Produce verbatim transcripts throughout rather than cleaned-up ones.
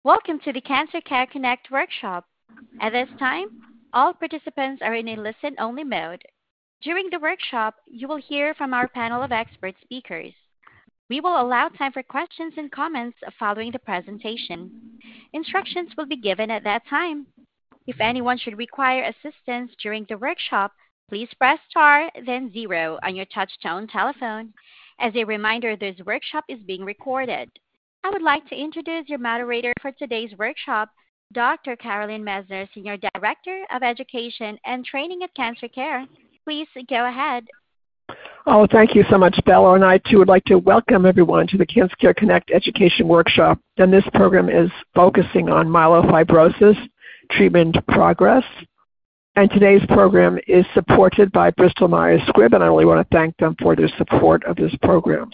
Welcome to the Cancer Care Connect workshop. At this time, all participants are in a listen-only mode. During the workshop, you will hear from our panel of expert speakers. We will allow time for questions and comments following the presentation. Instructions will be given at that time. If anyone should require assistance during the workshop, please press star, then zero on your touch-tone telephone. As a reminder, this workshop is being recorded. I would like to introduce your moderator for today's workshop, Doctor Carolyn Messner, Senior Director of Education and Training at Cancer Care. Please go ahead. Oh, thank you so much, Bella. And I, too, would like to welcome everyone to the Cancer Care Connect Education Workshop. And this program is focusing on myelofibrosis, treatment progress. And today's program is supported by Bristol Myers Squibb, and I really want to thank them for their support of this program.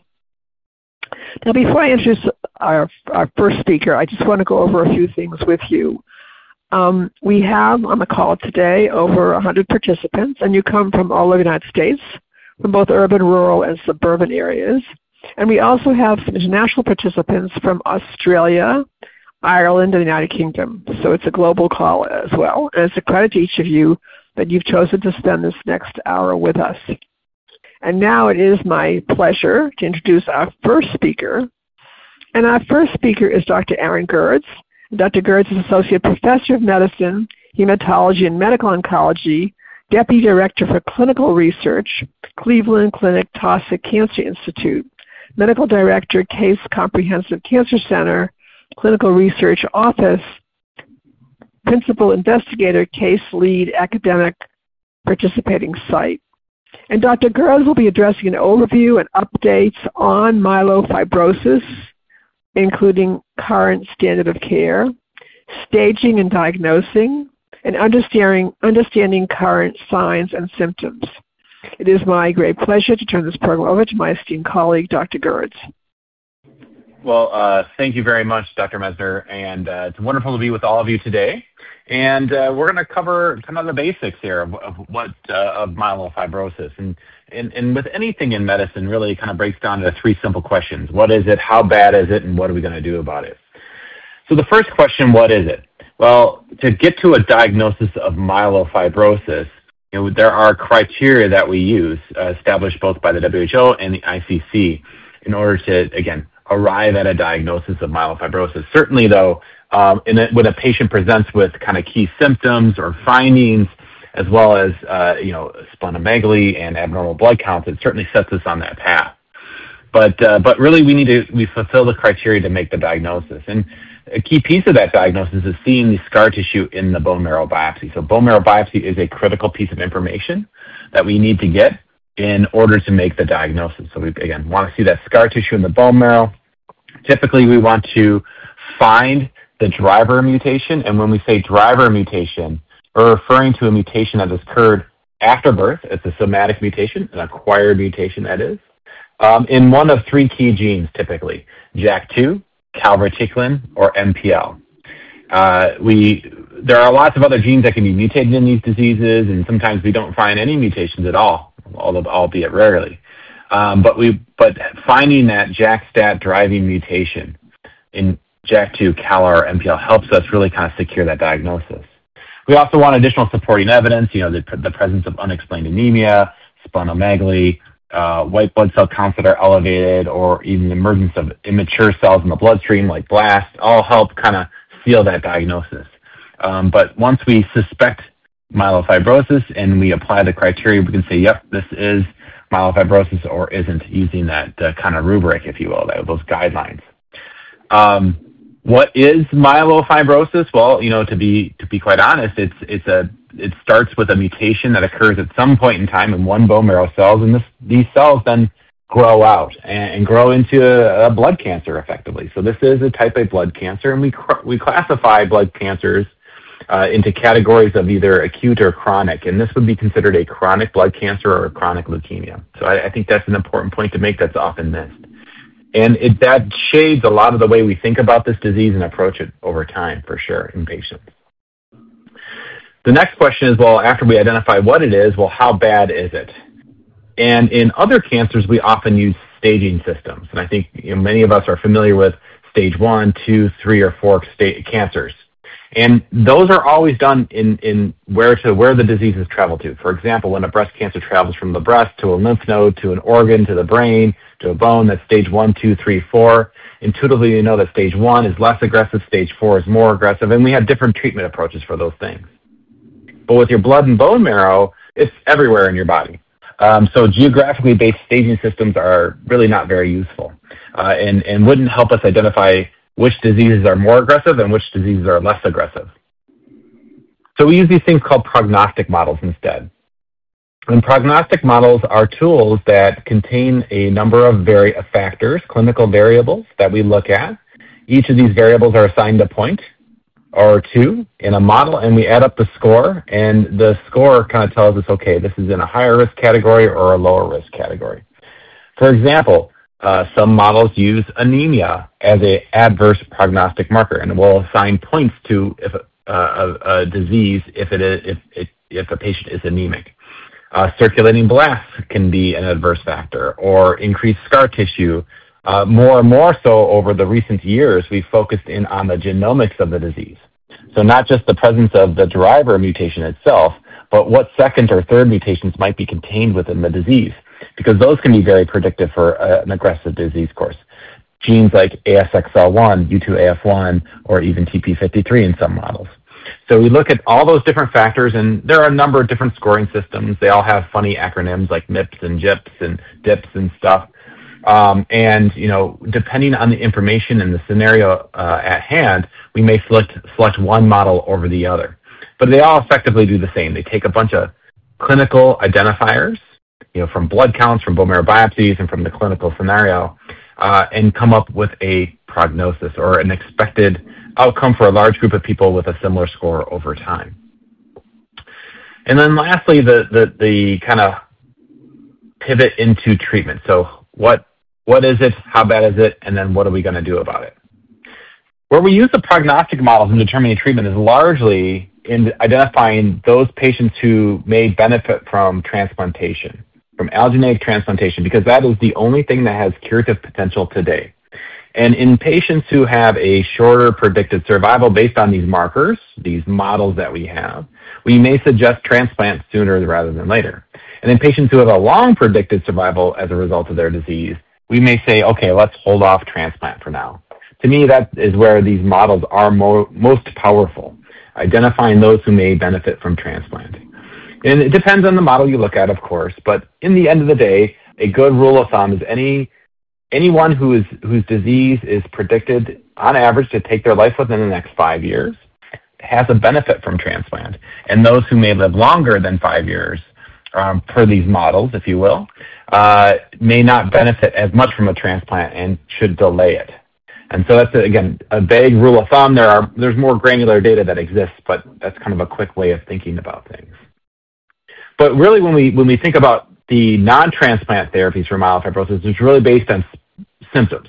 Now, before I introduce our, our first speaker, I just want to go over a few things with you. Um, we have on the call today over one hundred participants, and you come from all over the United States, from both urban, rural, and suburban areas. And we also have some international participants from Australia, Ireland, and the United Kingdom. So it's a global call as well. And it's a credit to each of you that you've chosen to spend this next hour with us. And now it is my pleasure to introduce our first speaker. And our first speaker is Doctor Aaron Gerds. Doctor Gerds is Associate Professor of Medicine, Hematology, and Medical Oncology, Deputy Director for Clinical Research, Cleveland Clinic Taussig Cancer Institute, Medical Director, Case Comprehensive Cancer Center, Clinical Research Office, Principal Investigator, Case Lead Academic Participating Site. And Doctor Gerds will be addressing an overview and updates on myelofibrosis, including current standard of care, staging and diagnosing, and understanding, understanding current signs and symptoms. It is my great pleasure to turn this program over to my esteemed colleague, Doctor Gerds. Well, uh, thank you very much, Doctor Messner, and uh, it's wonderful to be with all of you today. And uh, we're going to cover kind of the basics here of, of what uh, of myelofibrosis. And, and and with anything in medicine, really kind of breaks down to three simple questions: what is it, how bad is it, and what are we going to do about it? So the first question, what is it? Well, to get to a diagnosis of myelofibrosis, you know, there are criteria that we use, uh, established both by the W H O and the I C C, in order to, again, arrive at a diagnosis of myelofibrosis. Certainly, though, um, in a, when a patient presents with kind of key symptoms or findings, as well as uh, you know, splenomegaly and abnormal blood counts, it certainly sets us on that path. But uh, but really, we need to we fulfill the criteria to make the diagnosis. And a key piece of that diagnosis is seeing the scar tissue in the bone marrow biopsy. So bone marrow biopsy is a critical piece of information that we need to get in order to make the diagnosis. So we, again, want to see that scar tissue in the bone marrow. Typically, we want to find the driver mutation, and when we say driver mutation, we're referring to a mutation that has occurred after birth. It's a somatic mutation, an acquired mutation, that is, um, in one of three key genes, typically, J A K two, calreticulin, or M P L. Uh, we, there are lots of other genes that can be mutated in these diseases, and sometimes we don't find any mutations at all, although albeit rarely. Um, but we, but finding that J A K-STAT driving mutation in J A K two, CALR, or M P L helps us really kind of secure that diagnosis. We also want additional supporting evidence, you know, the, the presence of unexplained anemia, splenomegaly, uh, white blood cell counts that are elevated, or even the emergence of immature cells in the bloodstream like blasts, all help kind of seal that diagnosis. Um, but once we suspect myelofibrosis and we apply the criteria, we can say, yep, this is myelofibrosis or isn't, using that uh, kind of rubric, if you will, that, those guidelines. Um, what is myelofibrosis? Well, you know, to be to be quite honest, it's it's a it starts with a mutation that occurs at some point in time in one bone marrow cells, and this, these cells then grow out and, and grow into a, a blood cancer, effectively. So this is a type A blood cancer, and we cr- we classify blood cancers uh, into categories of either acute or chronic, and this would be considered a chronic blood cancer or a chronic leukemia. So I, I think that's an important point to make that's often missed. And it, that shades a lot of the way we think about this disease and approach it over time, for sure, in patients. The next question is, well, after we identify what it is, well, how bad is it? And in other cancers, we often use staging systems. And I think, you know, many of us are familiar with stage one, two, three, or four state cancers. And those are always done in, in where to where the diseases travel to. For example, when a breast cancer travels from the breast to a lymph node, to an organ, to the brain, to a bone, that's stage one, two, three, four. Intuitively, you know that stage one is less aggressive, stage four is more aggressive, and we have different treatment approaches for those things. But with your blood and bone marrow, it's everywhere in your body. Um, so geographically based staging systems are really not very useful uh, and, and wouldn't help us identify which diseases are more aggressive and which diseases are less aggressive. So we use these things called prognostic models instead. And prognostic models are tools that contain a number of vari- factors, clinical variables that we look at. Each of these variables are assigned a point or two in a model, and we add up the score, and the score kind of tells us, okay, this is in a higher risk category or a lower risk category. For example, uh, some models use anemia as an adverse prognostic marker, and will assign points to if, uh, a, a disease if, it is, if, it, if a patient is anemic. Uh, circulating blasts can be an adverse factor, or increased scar tissue. Uh, more and more so over the recent years, we've focused in on the genomics of the disease. So not just the presence of the driver mutation itself, but what second or third mutations might be contained within the disease, because those can be very predictive for uh, an aggressive disease course. Genes like A S X L one, U two A F one, or even T P fifty-three in some models. So we look at all those different factors, and there are a number of different scoring systems. They all have funny acronyms like M I P S and J I P S and D I P S and stuff. Um, and, you know, depending on the information and the scenario uh, at hand, we may select, select one model over the other. But they all effectively do the same. They take a bunch of clinical identifiers, you know, from blood counts, from bone marrow biopsies, and from the clinical scenario, uh, and come up with a prognosis or an expected outcome for a large group of people with a similar score over time. And then lastly, the, the, the kind of pivot into treatment. So what What is it? How bad is it? And then what are we going to do about it? Where we use the prognostic models in determining treatment is largely in identifying those patients who may benefit from transplantation, from allogeneic transplantation, because that is the only thing that has curative potential today. And in patients who have a shorter predicted survival based on these markers, these models that we have, we may suggest transplant sooner rather than later. And in patients who have a long predicted survival as a result of their disease, we may say, okay, let's hold off transplant for now. To me, that is where these models are mo most powerful, identifying those who may benefit from transplant. And it depends on the model you look at, of course, but in the end of the day, a good rule of thumb is any anyone who is, whose disease is predicted on average to take their life within the next five years has a benefit from transplant. And those who may live longer than five years, um, per these models, if you will, uh, may not benefit as much from a transplant and should delay it. And so that's, again, a vague rule of thumb. There are, there's more granular data that exists, but that's kind of a quick way of thinking about things. But really, when we, when we think about the non-transplant therapies for myelofibrosis, it's really based on symptoms.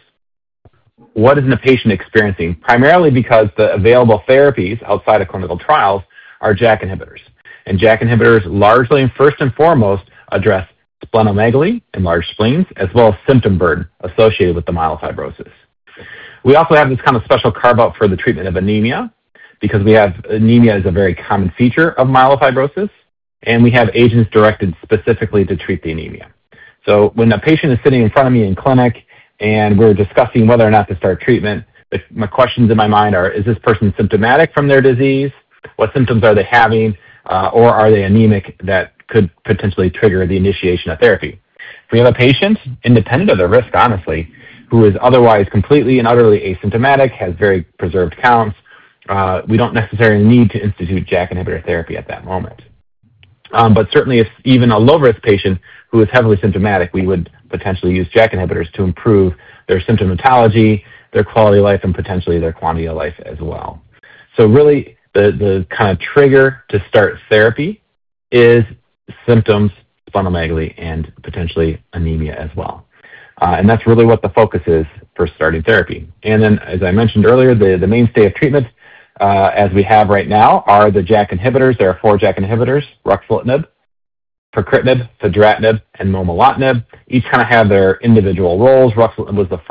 What is the patient experiencing? Primarily because the available therapies outside of clinical trials are J A K inhibitors. And J A K inhibitors largely and first and foremost address splenomegaly and large spleens, as well as symptom burden associated with the myelofibrosis. We also have this kind of special carve-out for the treatment of anemia, because we have anemia is a very common feature of myelofibrosis, and we have agents directed specifically to treat the anemia. So when a patient is sitting in front of me in clinic and we're discussing whether or not to start treatment, the, my questions in my mind are, is this person symptomatic from their disease? What symptoms are they having? Uh, or are they anemic that could potentially trigger the initiation of therapy? If we have a patient, independent of their risk, honestly, who is otherwise completely and utterly asymptomatic, has very preserved counts, uh, we don't necessarily need to institute J A K inhibitor therapy at that moment. Um, but certainly if even a low-risk patient who is heavily symptomatic, we would potentially use J A K inhibitors to improve their symptomatology, their quality of life, and potentially their quantity of life as well. So really, the, the kind of trigger to start therapy is symptoms, splenomegaly, and potentially anemia as well. Uh, and that's really what the focus is for starting therapy. And then, as I mentioned earlier, the, the mainstay of treatment, uh, as we have right now, are the J A K inhibitors. There are four J A K inhibitors: ruxolitinib, pacritinib, fedratinib, and momelotinib. Each kind of have their individual roles. Ruxolitinib was the first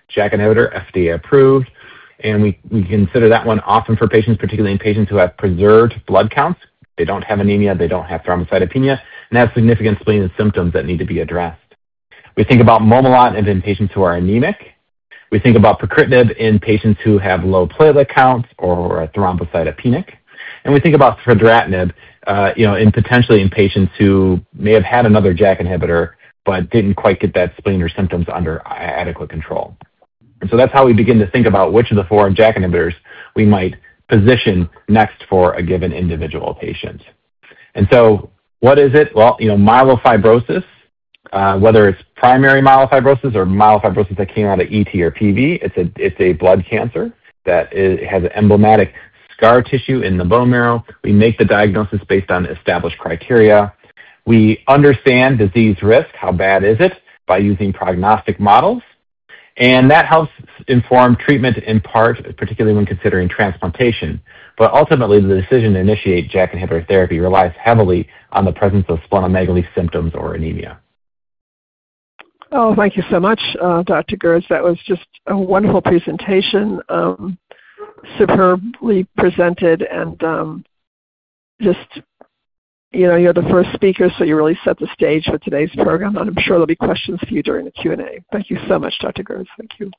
JAK inhibitor, F D A approved, and we, we consider that one often for patients, particularly in patients who have preserved blood counts. They don't have anemia, they don't have thrombocytopenia, and have significant spleen and symptoms that need to be addressed. We think about momelotinib in patients who are anemic. We think about pacritinib in patients who have low platelet counts or are thrombocytopenic. And we think about fedratinib, uh, you know, in potentially in patients who may have had another JAK inhibitor but didn't quite get that spleen or symptoms under adequate control. And so that's how we begin to think about which of the four JAK inhibitors we might position next for a given individual patient. And so what is it? Well, you know, myelofibrosis, uh, whether it's primary myelofibrosis or myelofibrosis that came out of E T or P V, it's a, it's a blood cancer that is, has an emblematic scar tissue in the bone marrow. We make the diagnosis based on established criteria. We understand disease risk, how bad is it, by using prognostic models. And that helps inform treatment in part, particularly when considering transplantation. But ultimately, the decision to initiate JAK inhibitor therapy relies heavily on the presence of splenomegaly symptoms or anemia. Oh, thank you so much, uh, Doctor Gertz. That was just a wonderful presentation, um, superbly presented, and um, just, you know, you're the first speaker, so you really set the stage for today's program, and I'm sure there'll be questions for you during the Q and A. Thank you so much, Doctor Gertz. Thank you.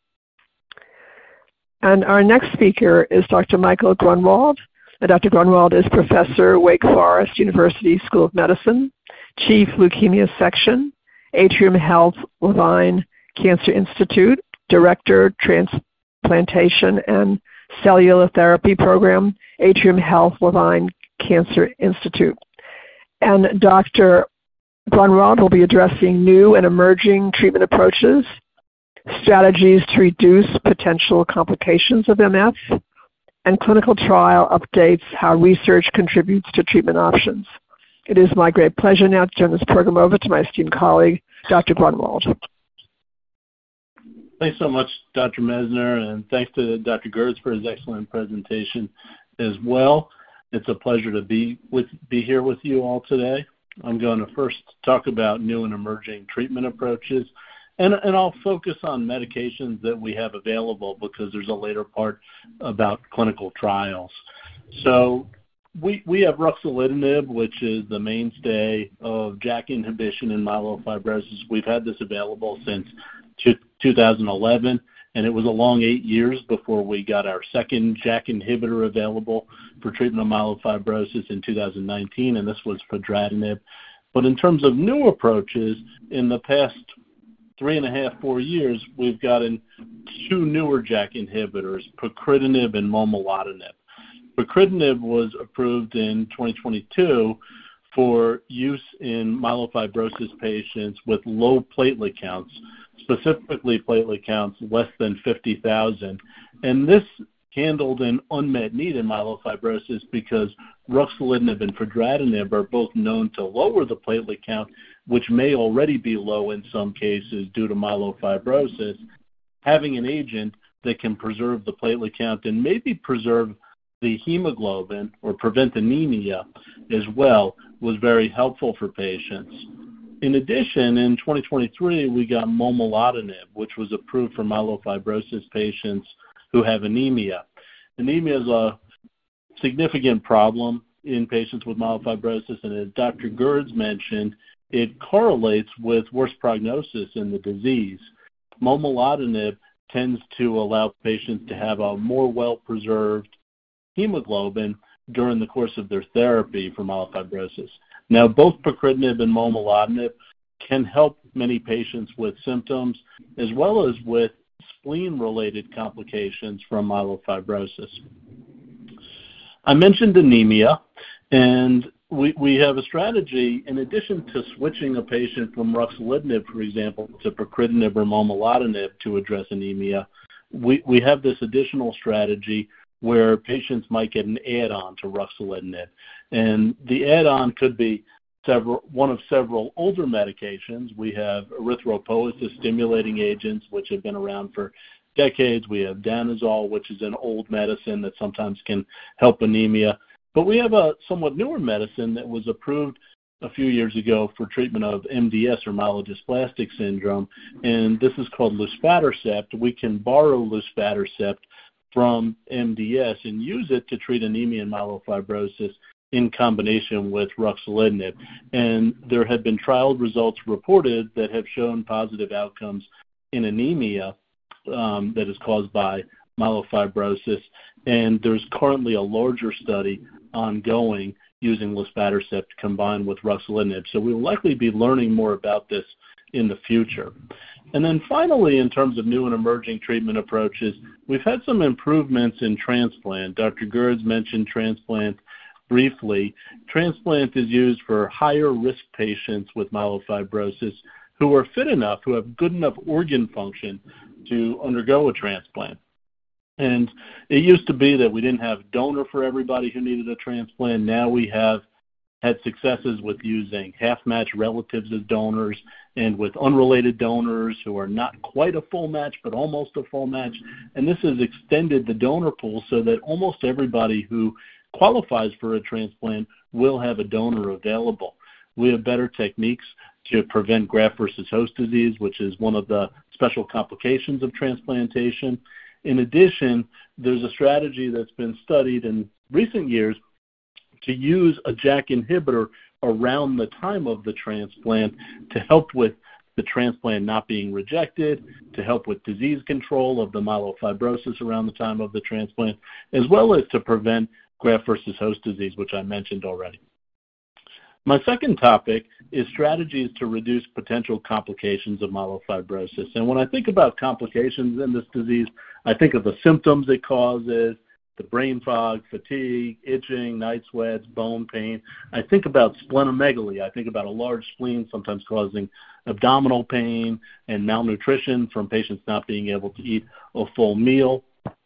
And our next speaker is Doctor Michael Grunwald. And Doctor Grunwald is Professor, Wake Forest University School of Medicine, Chief Leukemia Section, Atrium Health Levine Cancer Institute, Director, Transplantation and Cellular Therapy Program, Atrium Health Levine Cancer Institute. And Doctor Grunwald will be addressing new and emerging treatment approaches, strategies to reduce potential complications of M F, and clinical trial updates, how research contributes to treatment options. It is my great pleasure now to turn this program over to my esteemed colleague, Doctor Grunwald. Thanks so much, Doctor Messner, and thanks to Doctor Gertz for his excellent presentation as well. It's a pleasure to be with be here with you all today. I'm going to first talk about new and emerging treatment approaches, and, and I'll focus on medications that we have available because there's a later part about clinical trials. So we, we have ruxolitinib, which is the mainstay of JAK inhibition in myelofibrosis. We've had this available since two thousand eleven. And it was a long eight years before we got our second JAK inhibitor available for treatment of myelofibrosis in two thousand nineteen, and this was fedratinib. But in terms of new approaches, in the past three and a half, four years, we've gotten two newer JAK inhibitors, pacritinib and momelotinib. Pacritinib was approved in twenty twenty-two for use in myelofibrosis patients with low platelet counts, specifically platelet counts less than fifty thousand. And this handled an unmet need in myelofibrosis because ruxolitinib and fedratinib are both known to lower the platelet count, which may already be low in some cases due to myelofibrosis. Having an agent that can preserve the platelet count and maybe preserve the hemoglobin or prevent anemia as well was very helpful for patients. In addition, in twenty twenty-three, we got momelotinib, which was approved for myelofibrosis patients who have anemia. Anemia is a significant problem in patients with myelofibrosis, and as Doctor Gertz mentioned, it correlates with worse prognosis in the disease. Momelotinib tends to allow patients to have a more well-preserved hemoglobin during the course of their therapy for myelofibrosis. Now, both pacritinib and momelotinib can help many patients with symptoms as well as with spleen-related complications from myelofibrosis. I mentioned anemia, and we, we have a strategy, in addition to switching a patient from ruxolitinib, for example, to pacritinib or momelotinib to address anemia, we, we have this additional strategy where patients might get an add-on to ruxolitinib. And the add-on could be several, one of several older medications. We have erythropoiesis-stimulating agents, which have been around for decades. We have danazol, which is an old medicine that sometimes can help anemia. But we have a somewhat newer medicine that was approved a few years ago for treatment of M D S or myelodysplastic syndrome, and this is called luspatercept. We can borrow luspatercept from M D S and use it to treat anemia and myelofibrosis in combination with ruxolitinib. And there have been trial results reported that have shown positive outcomes in anemia um, that is caused by myelofibrosis. And there's currently a larger study ongoing using luspatercept combined with ruxolitinib. So we'll likely be learning more about this in the future. And then finally, in terms of new and emerging treatment approaches, we've had some improvements in transplant. Doctor Gerds mentioned transplant briefly. Transplant is used for higher risk patients with myelofibrosis who are fit enough, who have good enough organ function to undergo a transplant. And it used to be that we didn't have a donor for everybody who needed a transplant. Now we have had successes with using half-match relatives as donors and with unrelated donors who are not quite a full match but almost a full match. And this has extended the donor pool so that almost everybody who qualifies for a transplant will have a donor available. We have better techniques to prevent graft versus host disease, which is one of the special complications of transplantation. In addition, there's a strategy that's been studied in recent years to use a JAK inhibitor around the time of the transplant to help with the transplant not being rejected, to help with disease control of the myelofibrosis around the time of the transplant, as well as to prevent graft versus host disease, which I mentioned already. My second topic is strategies to reduce potential complications of myelofibrosis. And when I think about complications in this disease, I think of the symptoms it causes, the brain fog, fatigue, itching, night sweats, bone pain. I think about splenomegaly. I think about a large spleen sometimes causing abdominal pain and malnutrition from patients not being able to eat a full meal.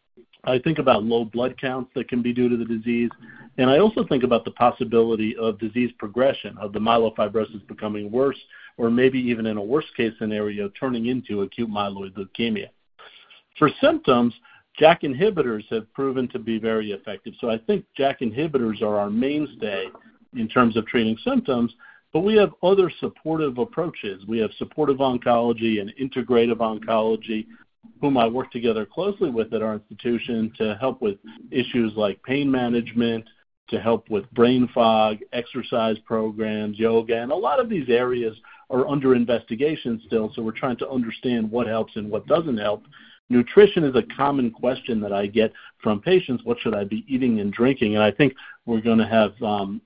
I think about low blood counts that can be due to the disease. And I also think about the possibility of disease progression, of the myelofibrosis becoming worse, or maybe even in a worst-case scenario, turning into acute myeloid leukemia. For symptoms, JAK inhibitors have proven to be very effective. So I think JAK inhibitors are our mainstay in terms of treating symptoms, but we have other supportive approaches. We have supportive oncology and integrative oncology, whom I work together closely with at our institution to help with issues like pain management, to help with brain fog, exercise programs, yoga, and a lot of these areas are under investigation still, so we're trying to understand what helps and what doesn't help. Nutrition is a common question that I get from patients. What should I be eating and drinking? And I think we're going to have um,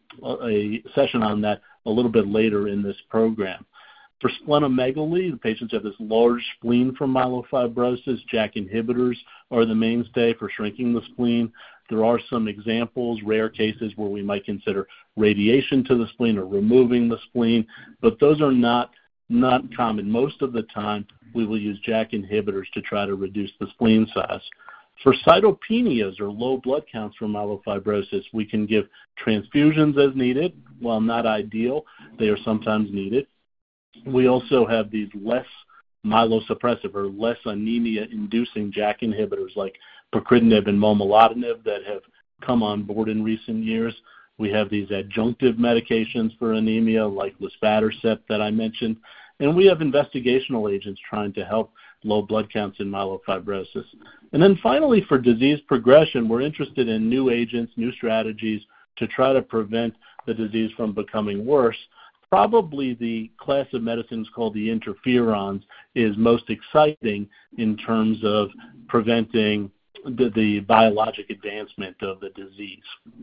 a session on that a little bit later in this program. For splenomegaly, the patients have this large spleen from myelofibrosis. JAK inhibitors are the mainstay for shrinking the spleen. There are some examples, rare cases, where we might consider radiation to the spleen or removing the spleen, but those are not, not common. Most of the time, we will use JAK inhibitors to try to reduce the spleen size. For cytopenias or low blood counts from myelofibrosis, we can give transfusions as needed. While not ideal, they are sometimes needed. We also have these less myelosuppressive or less anemia-inducing JAK inhibitors like pacritinib and momelotinib that have come on board in recent years. We have these adjunctive medications for anemia like luspatercept that I mentioned. And we have investigational agents trying to help low blood counts in myelofibrosis. And then finally, for disease progression, we're interested in new agents, new strategies to try to prevent the disease from becoming worse. Probably the class of medicines called the interferons is most exciting in terms of preventing the, the biologic advancement of the disease.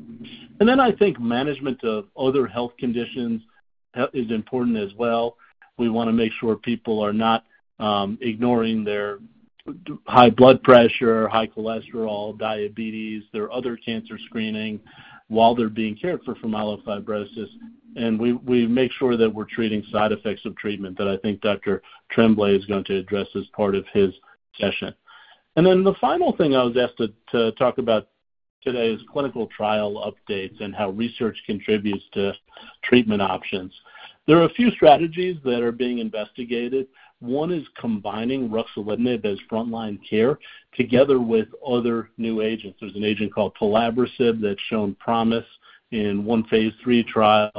And then I think management of other health conditions is important as well. We want to make sure people are not um, ignoring their high blood pressure, high cholesterol, diabetes, their other cancer screening while they're being cared for for myelofibrosis. And we, we make sure that we're treating side effects of treatment that I think Doctor Tremblay is going to address as part of his session. And then the final thing I was asked to, to talk about today is clinical trial updates and how research contributes to treatment options. There are a few strategies that are being investigated. One is combining ruxolitinib as frontline care together with other new agents. There's an agent called pelabresib that's shown promise in one phase three trial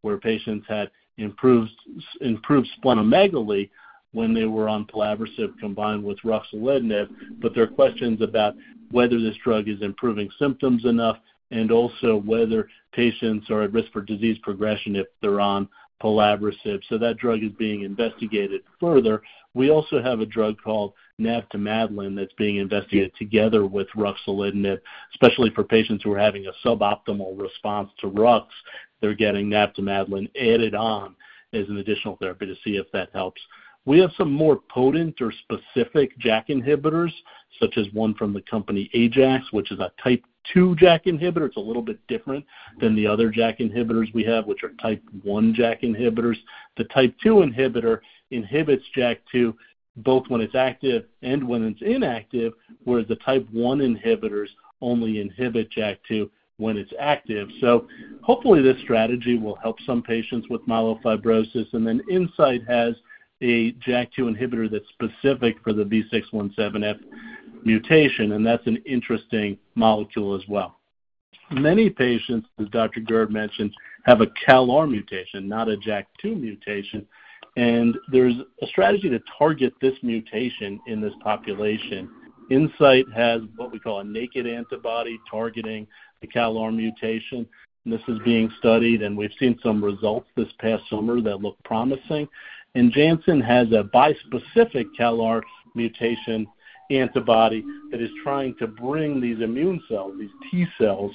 where patients had improved, improved splenomegaly when they were on pelabresib combined with ruxolitinib, but there are questions about whether this drug is improving symptoms enough and also whether patients are at risk for disease progression if they're on pelabresib. So that drug is being investigated further. We also have a drug called navtemadlin that's being investigated together with ruxolitinib, especially for patients who are having a suboptimal response to Rux. They're getting navtemadlin added on as an additional therapy to see if that helps. We have some more potent or specific JAK inhibitors, such as one from the company Ajax, which is a type two JAK inhibitor. It's a little bit different than the other JAK inhibitors we have, which are type one JAK inhibitors. The type two inhibitor inhibits JAK two both when it's active and when it's inactive, whereas the type one inhibitors only inhibit JAK two when it's active. So hopefully this strategy will help some patients with myelofibrosis. And then Incyte has a JAK two inhibitor that's specific for the V six one seven F mutation, and that's an interesting molecule as well. Many patients, as Doctor Gerd mentioned, have a CALR mutation, not a JAK two mutation, and there's a strategy to target this mutation in this population. Incyte has what we call a naked antibody targeting the CALR mutation, and this is being studied, and we've seen some results this past summer that look promising. And Janssen has a bispecific CALR mutation antibody that is trying to bring these immune cells, these T cells,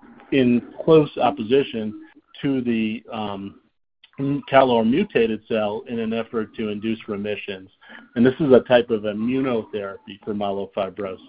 in close opposition to the um, CALR mutated cell in an effort to induce remissions. And this is a type of immunotherapy for myelofibrosis.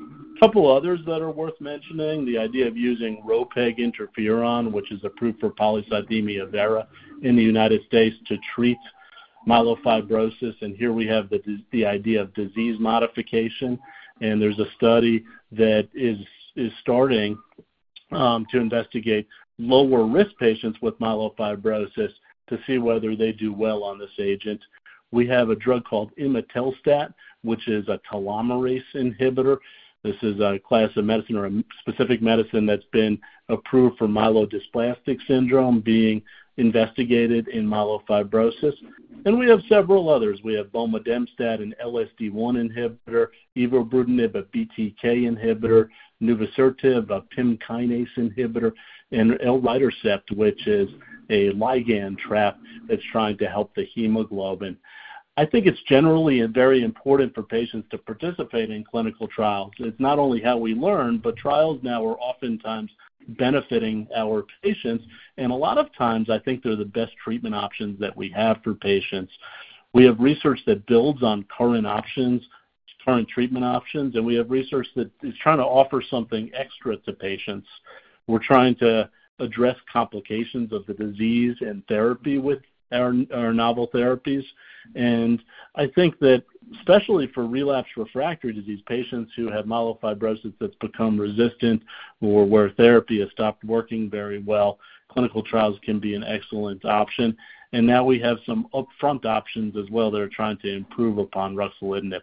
A couple others that are worth mentioning, the idea of using Ropeg interferon, which is approved for polycythemia vera in the United States to treat myelofibrosis, and here we have the the idea of disease modification, and there's a study that is is starting um, to investigate lower risk patients with myelofibrosis to see whether they do well on this agent. We have a drug called imetelstat, which is a telomerase inhibitor. This is a class of medicine or a specific medicine that's been approved for myelodysplastic syndrome, being investigated in myelofibrosis. And we have several others. We have bomedemstat, an L S D one inhibitor, evobrutinib, a B T K inhibitor, nuvisertib, a P I M kinase inhibitor, and elritercept, which is a ligand trap that's trying to help the hemoglobin. I think it's generally very important for patients to participate in clinical trials. It's not only how we learn, but trials now are oftentimes benefiting our patients, and a lot of times I think they're the best treatment options that we have for patients. We have research that builds on current options, current treatment options, and we have research that is trying to offer something extra to patients. We're trying to address complications of the disease and therapy with our, our novel therapies, and I think that especially for relapsed refractory disease, patients who have myelofibrosis that's become resistant or where therapy has stopped working very well, clinical trials can be an excellent option. And now we have some upfront options as well that are trying to improve upon ruxolitinib.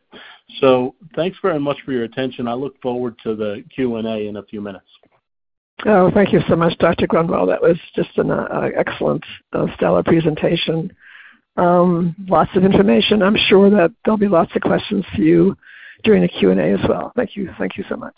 So thanks very much for your attention. I look forward to the Q and A in a few minutes. Oh, thank you so much, Doctor Grunwald. That was just an uh, excellent, uh, stellar presentation. Um, lots of information. I'm sure that there'll be lots of questions for you during the Q and A as well. Thank you. Thank you so much.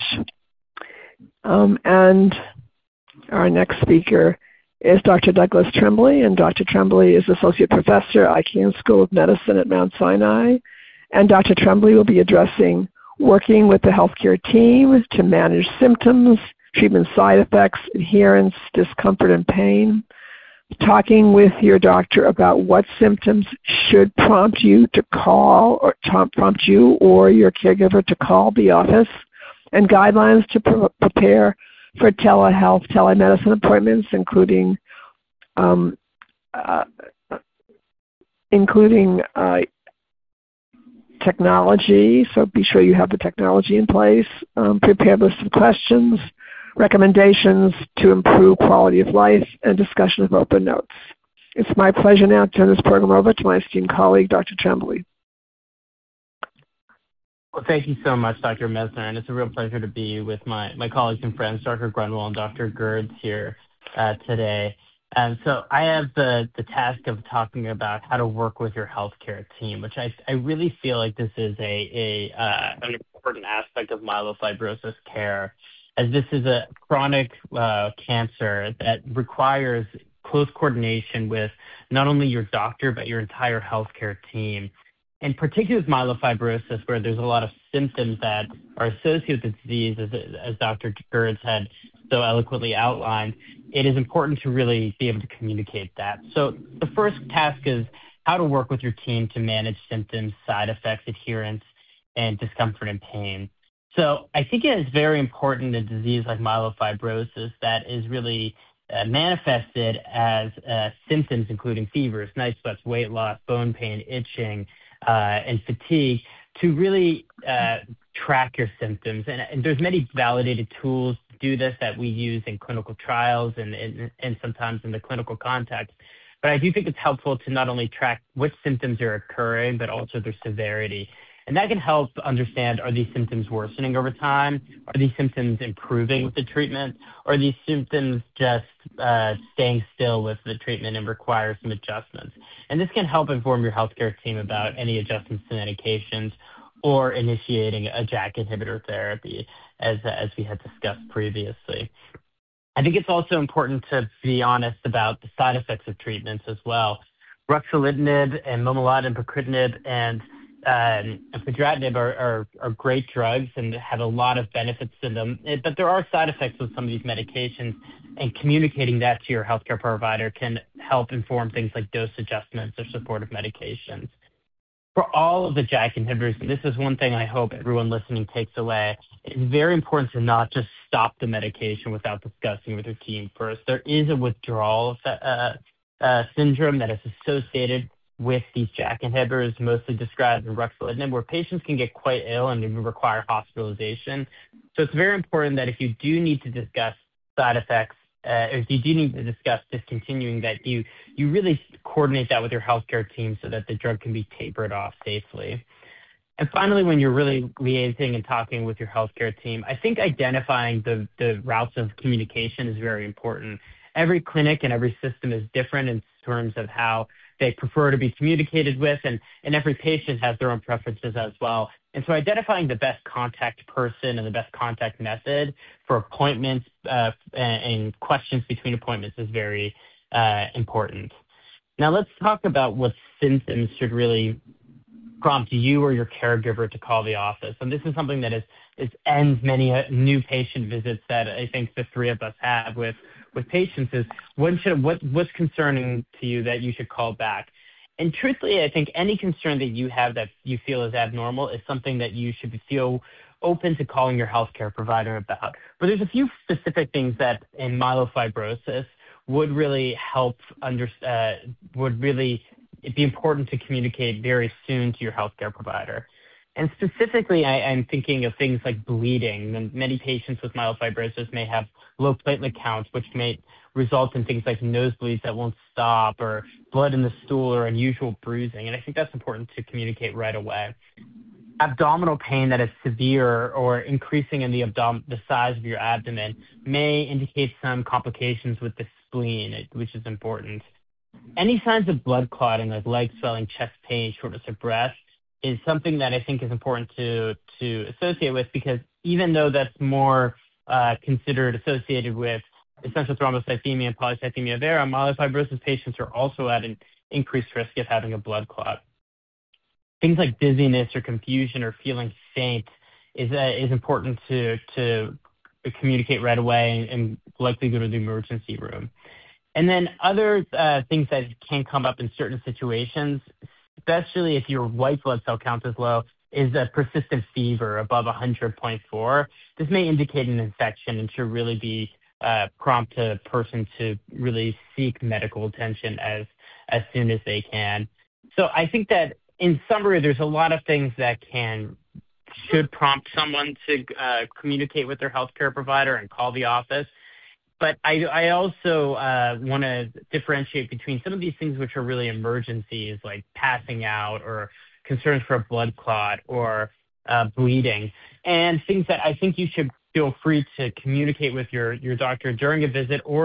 Um, and our next speaker is Doctor Douglas Tremblay, and Doctor Tremblay is Associate Professor, Icahn School of Medicine at Mount Sinai. And Doctor Tremblay will be addressing working with the healthcare team to manage symptoms, treatment side effects, adherence, discomfort, and pain, talking with your doctor about what symptoms should prompt you to call or prompt you or your caregiver to call the office, and guidelines to pre- prepare for telehealth, telemedicine appointments, including um, uh, including uh, technology. So be sure you have the technology in place. Um, prepare a list of questions, recommendations to improve quality of life, and discussion of open notes. It's my pleasure now to turn this program over to my esteemed colleague, Doctor Tremblay. Well, thank you so much, Doctor Messner, and it's a real pleasure to be with my, my colleagues and friends, Doctor Grunwald and Doctor Gerds here uh, today. Um, so I have the, the task of talking about how to work with your healthcare team, which I, I really feel like this is a, a uh, an important aspect of myelofibrosis care, as this is a chronic uh, cancer that requires close coordination with not only your doctor, but your entire healthcare team. And particularly with myelofibrosis, where there's a lot of symptoms that are associated with the disease, as, as Doctor Gertz had so eloquently outlined, it is important to really be able to communicate that. So the first task is how to work with your team to manage symptoms, side effects, adherence, and discomfort and pain. So I think it is very important in a disease like myelofibrosis that is really uh, manifested as uh, symptoms including fevers, night sweats, weight loss, bone pain, itching, uh, and fatigue, to really uh, track your symptoms. And, and there's many validated tools to do this that we use in clinical trials and, and, and sometimes in the clinical context. But I do think it's helpful to not only track which symptoms are occurring, but also their severity. And that can help understand, are these symptoms worsening over time? Are these symptoms improving with the treatment? Or are these symptoms just uh, staying still with the treatment and require some adjustments? And this can help inform your healthcare team about any adjustments to medications or initiating a J A K inhibitor therapy, as, as we had discussed previously. I think it's also important to be honest about the side effects of treatments as well. Ruxolitinib and momelotinib, pacritinib, and Um, and fedratinib are, are, are great drugs and have a lot of benefits to them, but there are side effects with some of these medications, and communicating that to your healthcare provider can help inform things like dose adjustments or supportive medications. For all of the J A K inhibitors, and this is one thing I hope everyone listening takes away, it's very important to not just stop the medication without discussing with your team first. There is a withdrawal uh, uh, syndrome that is associated with these J A K inhibitors, mostly described in ruxolitinib, where patients can get quite ill and even require hospitalization. So it's very important that if you do need to discuss side effects, uh, if you do need to discuss discontinuing, that you, you really coordinate that with your healthcare team so that the drug can be tapered off safely. And finally, when you're really liaising and talking with your healthcare team, I think identifying the, the routes of communication is very important. Every clinic and every system is different in terms of how they prefer to be communicated with, and, and every patient has their own preferences as well. And so identifying the best contact person and the best contact method for appointments uh, and, and questions between appointments is very uh, important. Now let's talk about what symptoms should really prompt you or your caregiver to call the office. And this is something that is, is ends many uh, new patient visits that I think the three of us have with with patients is, when should, what, what's concerning to you that you should call back? And truthfully, I think any concern that you have that you feel is abnormal is something that you should feel open to calling your healthcare provider about. But there's a few specific things that in myelofibrosis would really help under, uh, would really be important to communicate very soon to your healthcare provider. And specifically, I, I'm thinking of things like bleeding. And many patients with myelofibrosis may have low platelet counts, which may result in things like nosebleeds that won't stop, or blood in the stool, or unusual bruising. And I think that's important to communicate right away. Abdominal pain that is severe or increasing in the abdom- the size of your abdomen may indicate some complications with the spleen, which is important. Any signs of blood clotting, like leg swelling, chest pain, shortness of breath, is something that I think is important to, to associate with, because even though that's more uh, considered associated with essential thrombocythemia and polycythemia vera, myelofibrosis patients are also at an increased risk of having a blood clot. Things like dizziness or confusion or feeling faint is uh, is important to to communicate right away, and, and likely go to the emergency room. And then other uh, things that can come up in certain situations, especially if your white blood cell count is low, is a persistent fever above one hundred point four. This may indicate an infection and should really be uh, prompt a person to really seek medical attention as as soon as they can. So I think that in summary, there's a lot of things that can should prompt someone to uh, communicate with their healthcare provider and call the office. But I, I also uh, want to differentiate between some of these things which are really emergencies, like passing out or concerns for a blood clot or uh, bleeding, and things that I think you should feel free to communicate with your, your doctor during a visit, or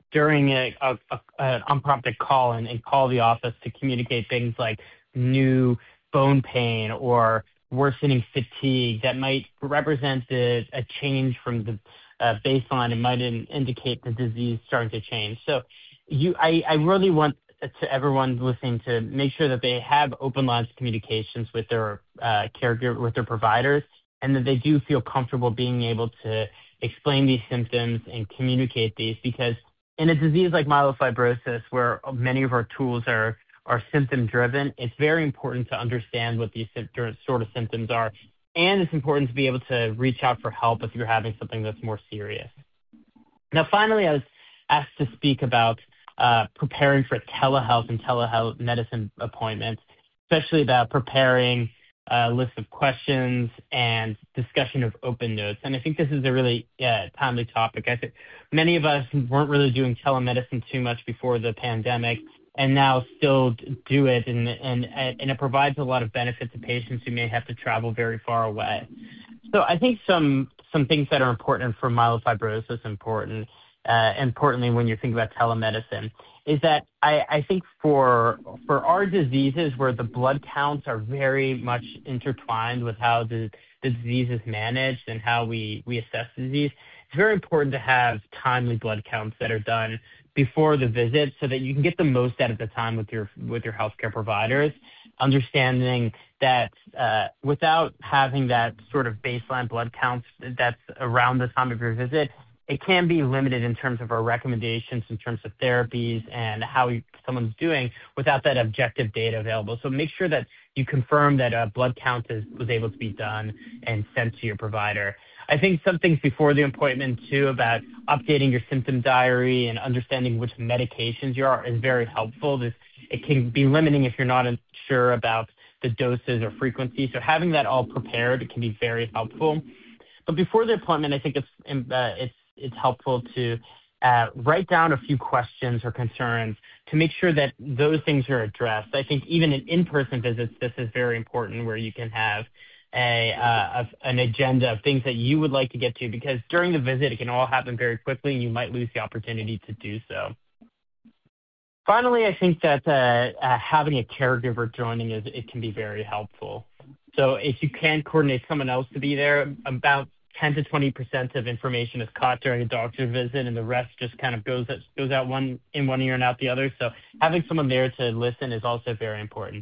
during a, a, a, an unprompted call and, and call the office to communicate things like new bone pain or worsening fatigue that might represent the, a change from the uh, baseline and might in, indicate the disease starting to change. So you, I, I really want to everyone listening to make sure that they have open lines of communications with their uh, caregiver, with their providers, and that they do feel comfortable being able to explain these symptoms and communicate these, because in a disease like myelofibrosis, where many of our tools are, are symptom-driven, it's very important to understand what these sort of symptoms are, and it's important to be able to reach out for help if you're having something that's more serious. Now, finally, I was asked to speak about uh, preparing for telehealth and telehealth medicine appointments, especially about preparing a list of questions and discussion of open notes. And I think this is a really uh, timely topic. I think many of us weren't really doing telemedicine too much before the pandemic, and now still do it, and, and, and it provides a lot of benefit to patients who may have to travel very far away. So I think some some things that are important for myelofibrosis, important, uh, importantly when you think about telemedicine, is that I, I think for for our diseases where the blood counts are very much intertwined with how the, the disease is managed and how we, we assess the disease, it's very important to have timely blood counts that are done before the visit so that you can get the most out of the time with your with your healthcare providers, understanding that uh, without having that sort of baseline blood counts that's around the time of your visit, it can be limited in terms of our recommendations, in terms of therapies and how someone's doing without that objective data available. So make sure that you confirm that a blood count is, was able to be done and sent to your provider. I think some things before the appointment too about updating your symptom diary and understanding which medications you are is very helpful. This, it can be limiting if you're not sure about the doses or frequency. So having that all prepared can be very helpful. But before the appointment, I think it's uh, it's it's helpful to uh, write down a few questions or concerns to make sure that those things are addressed. I think even in in-person visits, this is very important, where you can have a, uh, a an agenda of things that you would like to get to, because during the visit, it can all happen very quickly and you might lose the opportunity to do so. Finally, I think that uh, uh, having a caregiver joining is it can be very helpful. So if you can coordinate someone else to be there, about ten to twenty percent of information is caught during a doctor visit, and the rest just kind of goes goes out one in one ear and out the other. So having someone there to listen is also very important.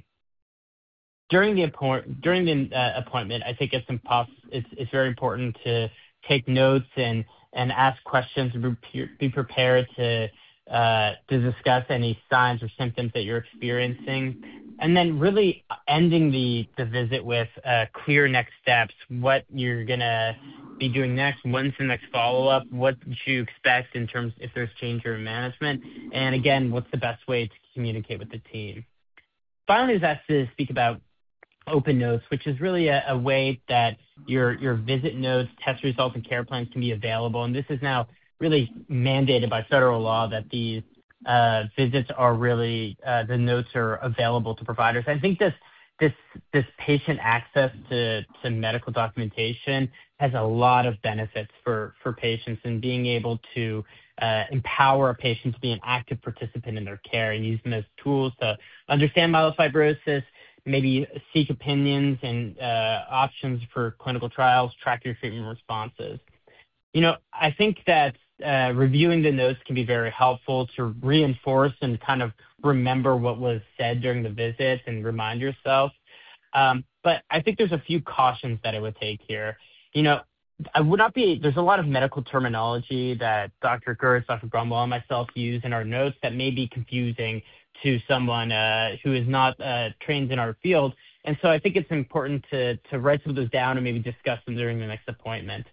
During the appoint during the uh, appointment, I think it's impos- it's it's very important to take notes and and ask questions, and be, be prepared to uh, to discuss any signs or symptoms that you're experiencing. And then really ending the, the visit with uh, clear next steps, what you're going to be doing next, when's the next follow-up, what you expect in terms if there's change or management, and again, what's the best way to communicate with the team. Finally, I was asked to speak about open notes, which is really a, a way that your, your visit notes, test results, and care plans can be available. And this is now really mandated by federal law that these Uh, visits are really, uh, the notes are available to providers. I think this this this patient access to, to medical documentation has a lot of benefits for, for patients, and being able to uh, empower a patient to be an active participant in their care and using those tools to understand myelofibrosis, maybe seek opinions and uh, options for clinical trials, track your treatment responses. You know, I think that Uh, reviewing the notes can be very helpful to reinforce and kind of remember what was said during the visit and remind yourself. Um, but I think there's a few cautions that I would take here. You know, I would not be, there's a lot of medical terminology that Doctor Gertz, Doctor Brumwell, and myself use in our notes that may be confusing to someone uh, who is not uh, trained in our field. And so I think it's important to, to write some of those down and maybe discuss them during the next appointment.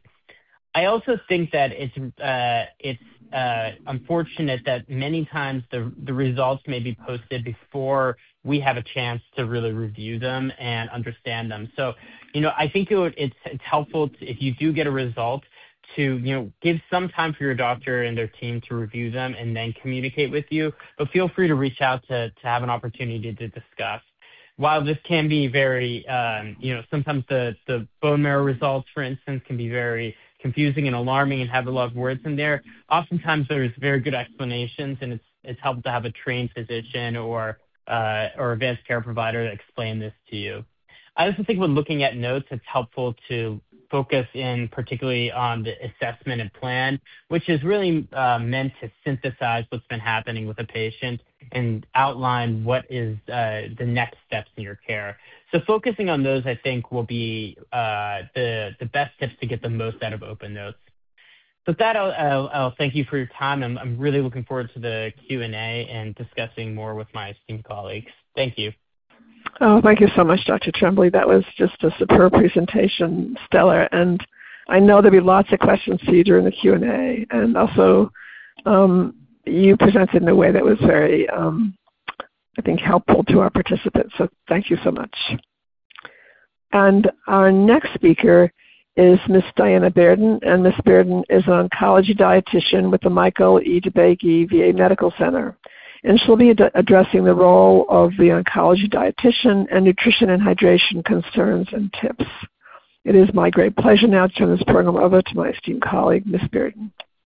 I also think that it's uh, it's uh, unfortunate that many times the the results may be posted before we have a chance to really review them and understand them. So, you know, I think it would, it's it's helpful to, if you do get a result, to you know give some time for your doctor and their team to review them and then communicate with you. But feel free to reach out to to have an opportunity to discuss. While this can be very, um, you know, sometimes the the bone marrow results, for instance, can be very confusing and alarming and have a lot of words in there, oftentimes there's very good explanations, and it's it's helpful to have a trained physician or uh, or advanced care provider to explain this to you. I also think when looking at notes, it's helpful to focus in particularly on the assessment and plan, which is really uh, meant to synthesize what's been happening with a patient and outline what is uh, the next steps in your care. So focusing on those, I think, will be uh, the, the best tips to get the most out of open notes. So with that, I'll, I'll, I'll thank you for your time. I'm, I'm really looking forward to the Q and A and discussing more with my esteemed colleagues. Thank you. Oh, thank you so much, Doctor Tremblay. That was just a superb presentation, stellar. And I know there'll be lots of questions for you during the Q and A. And also, um, you presented in a way that was very, um, I think, helpful to our participants. So thank you so much. And our next speaker is Miz Diana Bearden. And Miz Bearden is an oncology dietitian with the Michael E. DeBakey V A Medical Center. And she'll be ad- addressing the role of the oncology dietitian and nutrition and hydration concerns and tips. It is my great pleasure now to turn this program over to my esteemed colleague, Miz Bearden.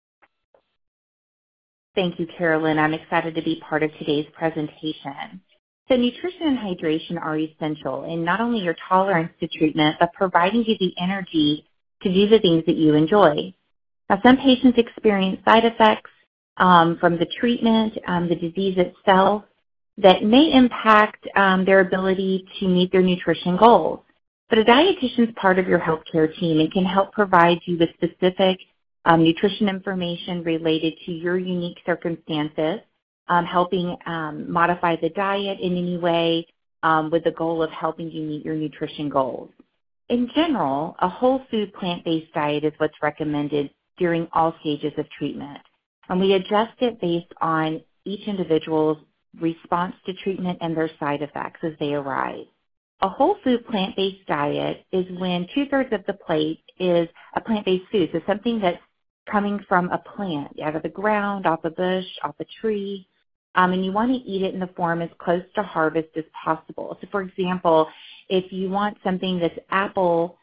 Thank you, Carolyn. I'm excited to be part of today's presentation. So nutrition and hydration are essential in not only your tolerance to treatment, but providing you the energy to do the things that you enjoy. Now, some patients experience side effects Um, from the treatment, um, the disease itself, that may impact um, their ability to meet their nutrition goals. But a dietitian is part of your healthcare team and can help provide you with specific um, nutrition information related to your unique circumstances, um, helping um, modify the diet in any way um, with the goal of helping you meet your nutrition goals. In general, a whole food plant-based diet is what's recommended during all stages of treatment. And we adjust it based on each individual's response to treatment and their side effects as they arise. A whole food plant-based diet is when two-thirds of the plate is a plant-based food, so something that's coming from a plant, out of the ground, off a bush, off a tree, um, and you want to eat it in the form as close to harvest as possible. So, for example, if you want something that's apple,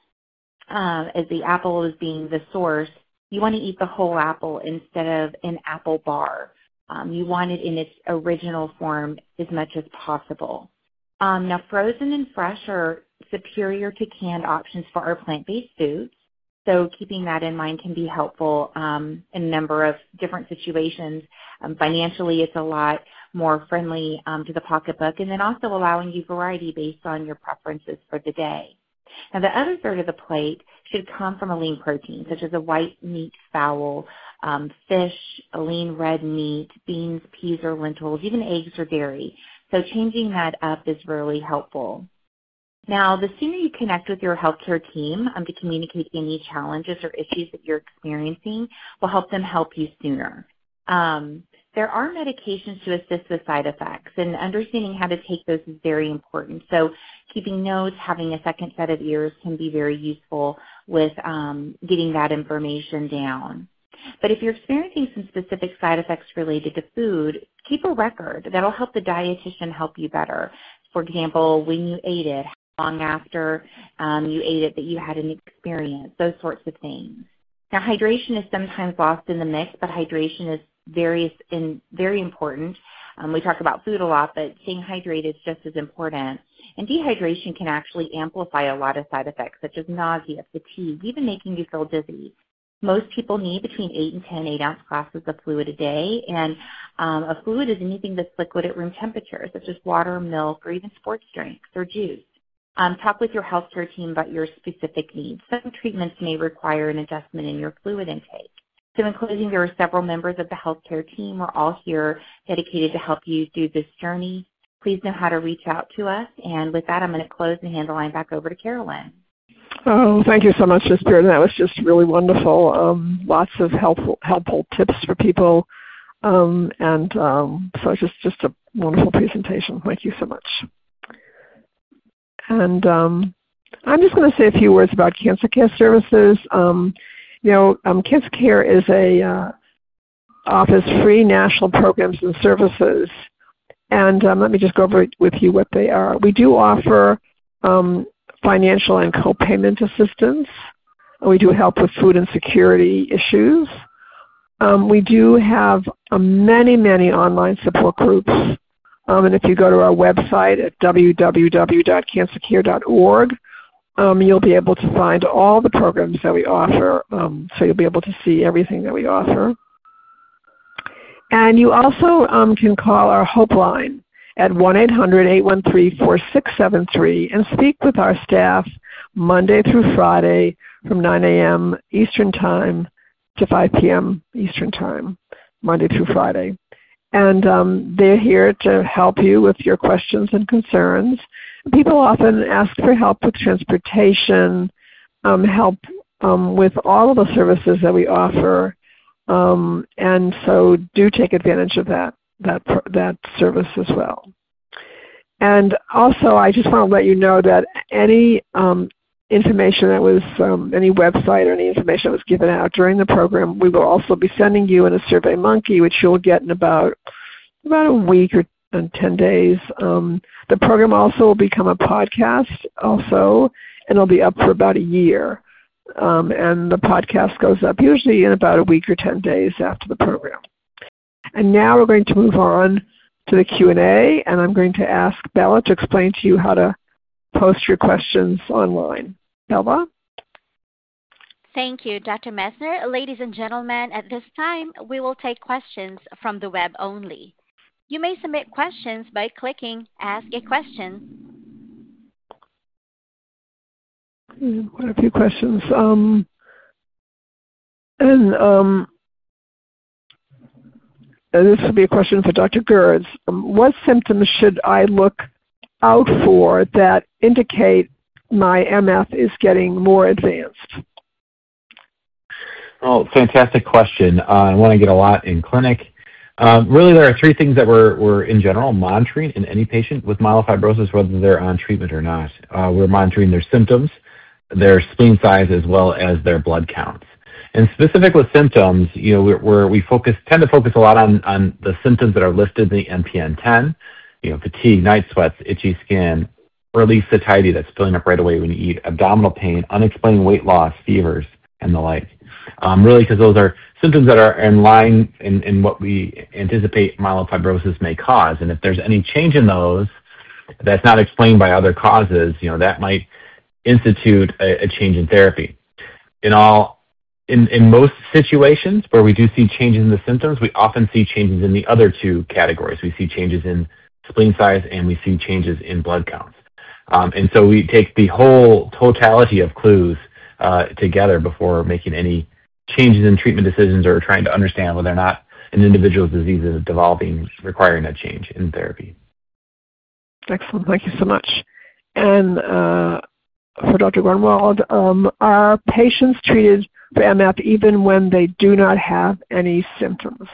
uh, as the apple is being the source, you want to eat the whole apple instead of an apple bar. Um, you want it in its original form as much as possible. Um, now, frozen and fresh are superior to canned options for our plant-based foods. So keeping that in mind can be helpful um, in a number of different situations. Um, financially, it's a lot more friendly um, to the pocketbook, and then also allowing you variety based on your preferences for the day. Now, the other third of the plate should come from a lean protein, such as a white meat fowl, um, fish, a lean red meat, beans, peas, or lentils, even eggs or dairy. So changing that up is really helpful. Now, the sooner you connect with your healthcare team um, to communicate any challenges or issues that you're experiencing will help them help you sooner. Um, There are medications to assist with side effects, and understanding how to take those is very important. So keeping notes, having a second set of ears can be very useful with um, getting that information down. But if you're experiencing some specific side effects related to food, keep a record. That'll help the dietitian help you better. For example, when you ate it, how long after um, you ate it that you had an experience, those sorts of things. Now, hydration is sometimes lost in the mix, but hydration is very, in, very important. Um, we talk about food a lot, but staying hydrated is just as important. And dehydration can actually amplify a lot of side effects, such as nausea, fatigue, even making you feel dizzy. Most people need between eight and ten eight-ounce glasses of fluid a day, and um, a fluid is anything that's liquid at room temperature, such as water, milk, or even sports drinks or juice. Um, talk with your healthcare team about your specific needs. Some treatments may require an adjustment in your fluid intake. So in closing, there are several members of the healthcare team. We're all here dedicated to help you through this journey. Please know how to reach out to us. And with that, I'm going to close and hand the line back over to Carolyn. Oh, thank you so much, Miz Bearden. That was just really wonderful. Um, lots of helpful helpful tips for people. Um, and um, so it's just, just a wonderful presentation. Thank you so much. And um, I'm just going to say a few words about Cancer Care Services. Um, You know, um, Cancer Care is a uh, offers free national programs and services, and um, let me just go over with you what they are. We do offer um, financial and co-payment assistance. We do help with food insecurity issues. Um, we do have uh, many, many online support groups. Um, and if you go to our website at w w w dot cancer care dot org, um, you'll be able to find all the programs that we offer. Um, so you'll be able to see everything that we offer. And you also um, can call our Hope line at one eight hundred, eight one three, four six seven three and speak with our staff Monday through Friday from nine a m Eastern Time to five p m Eastern Time, Monday through Friday. And um, they're here to help you with your questions and concerns. People often ask for help with transportation, um, help um, with all of the services that we offer. Um, and so do take advantage of that, that, that service as well. And also, I just want to let you know that any um, information that was, um, any website or any information that was given out during the program, we will also be sending you in a SurveyMonkey, which you'll get in about, about a week or in ten days. Um, the program also will become a podcast also, and it'll be up for about a year. Um, and the podcast goes up usually in about a week or ten days after the program. And now we're going to move on to the Q and A, and I'm going to ask Bella to explain to you how to post your questions online. Bella? Thank you, Doctor Messner. Ladies and gentlemen, at this time, we will take questions from the web only. You may submit questions by clicking Ask a Question. Quite a few questions. Um, and um, this would be a question for Doctor Gertz. Um, what symptoms should I look out for that indicate my M F is getting more advanced? Oh, fantastic question. Uh, I want to get a lot in clinic. Um, really, there are three things that we're, we're in general monitoring in any patient with myelofibrosis, whether they're on treatment or not. Uh, we're monitoring their symptoms, their spleen size, as well as their blood counts. And specific with symptoms, you know, we're, we're, we focus tend to focus a lot on, on the symptoms that are listed in the N P N ten, you know, fatigue, night sweats, itchy skin, early satiety that's filling up right away when you eat, abdominal pain, unexplained weight loss, fevers, and the like. Um, really, because those are symptoms that are in line in, in what we anticipate myelofibrosis may cause. And if there's any change in those that's not explained by other causes, you know, that might institute a, a change in therapy. In all, in, in most situations where we do see changes in the symptoms, we often see changes in the other two categories. We see changes in spleen size and we see changes in blood counts. Um, and so we take the whole totality of clues uh, together before making any changes in treatment decisions or trying to understand whether or not an individual's disease is developing, requiring a change in therapy. Excellent. Thank you so much. And uh, for Doctor Grunwald, um, are patients treated for M F even when they do not have any symptoms?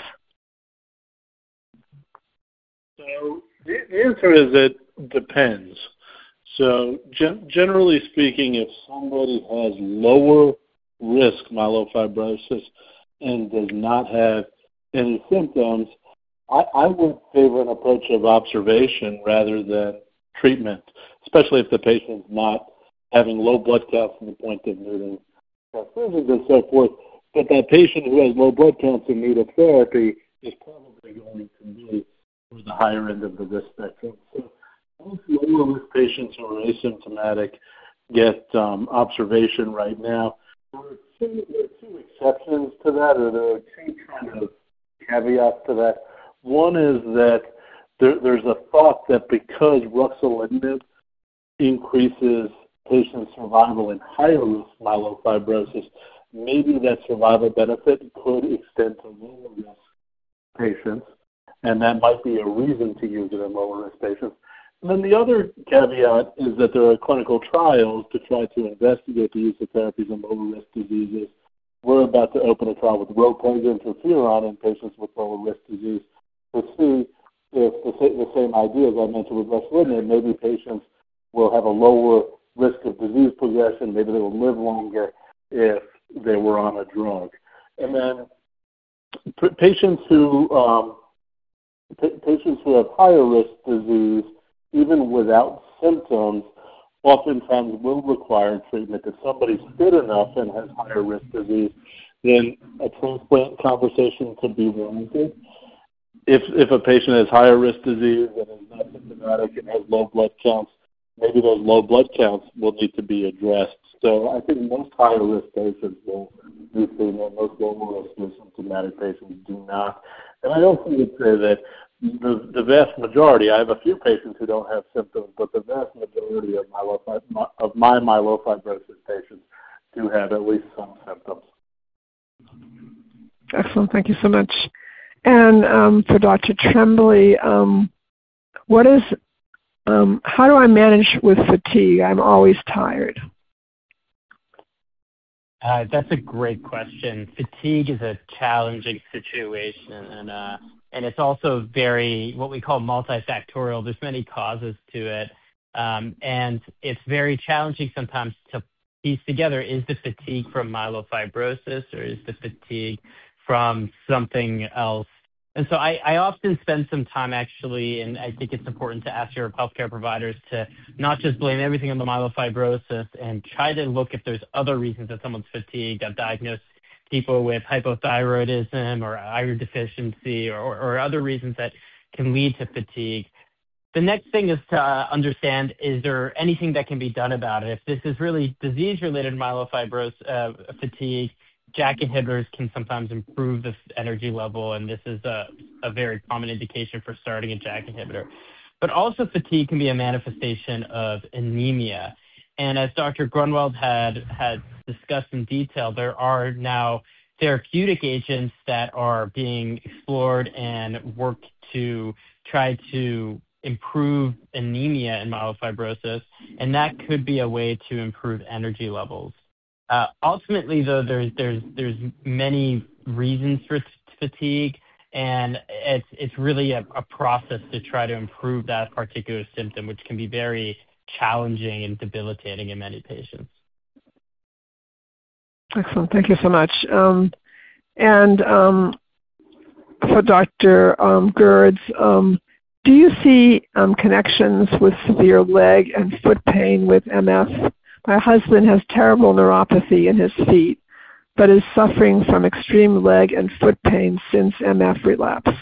So the answer is it depends. So gen- generally speaking, if somebody has lower risk myelofibrosis and does not have any symptoms, I, I would favor an approach of observation rather than treatment, especially if the patient's not having low blood counts to the point of needing transfusions and so forth. But that patient who has low blood counts in need of therapy is probably going to be for the higher end of the risk spectrum. So most lower risk patients who are asymptomatic get um, observation right now. There are, two, there are two exceptions to that, or there are two kind of caveats to that. One is that there, there's a thought that because ruxolitinib increases patient survival in higher risk myelofibrosis, maybe that survival benefit could extend to lower risk patients, and that might be a reason to use it in lower risk patients. And then the other caveat is that there are clinical trials to try to investigate the use of therapies in lower risk diseases. We're about to open a trial with ropeg interferon in patients with lower risk disease to see if the, the same idea as I mentioned with ruxolitinib, maybe patients will have a lower risk of disease progression, maybe they will live longer if they were on a drug. And then p- patients who um, p- patients who have higher risk disease, even without symptoms, oftentimes will require treatment. If somebody's fit enough and has higher risk disease, then a transplant conversation could be warranted. If if a patient has higher risk disease and is not symptomatic and has low blood counts, maybe those low blood counts will need to be addressed. So I think most higher risk patients will do treatment. Most low risk symptomatic patients do not. And I also would say that the, the vast majority, I have a few patients who don't have symptoms, but the vast majority of, myelofib- of my myelofibrosis patients do have at least some symptoms. Excellent. Thank you so much. And um, for Doctor Tremblay, um, what is, um, how do I manage with fatigue? I'm always tired. Uh, that's a great question. Fatigue is a challenging situation, and uh, and it's also very what we call multifactorial. There's many causes to it, um, and it's very challenging sometimes to piece together: is the fatigue from myelofibrosis, or is the fatigue from something else? And so I, I often spend some time actually, and I think it's important to ask your healthcare providers to not just blame everything on the myelofibrosis and try to look if there's other reasons that someone's fatigued. I've diagnosed people with hypothyroidism or iron deficiency or, or, or other reasons that can lead to fatigue. The next thing is to uh, understand, is there anything that can be done about it? If this is really disease-related myelofibrosis uh, fatigue, JAK inhibitors can sometimes improve the energy level, and this is a, a very common indication for starting a JAK inhibitor. But also fatigue can be a manifestation of anemia. And as Doctor Grunwald had, had discussed in detail, there are now therapeutic agents that are being explored and work to try to improve anemia in myelofibrosis, and that could be a way to improve energy levels. Uh, ultimately, though, there's there's there's many reasons for fatigue, and it's it's really a, a process to try to improve that particular symptom, which can be very challenging and debilitating in many patients. Excellent. Thank you so much. Um, and um, for Doctor Um, Gerds, um, do you see um, connections with severe leg and foot pain with M F? My husband has terrible neuropathy in his feet, but is suffering from extreme leg and foot pain since M F relapse.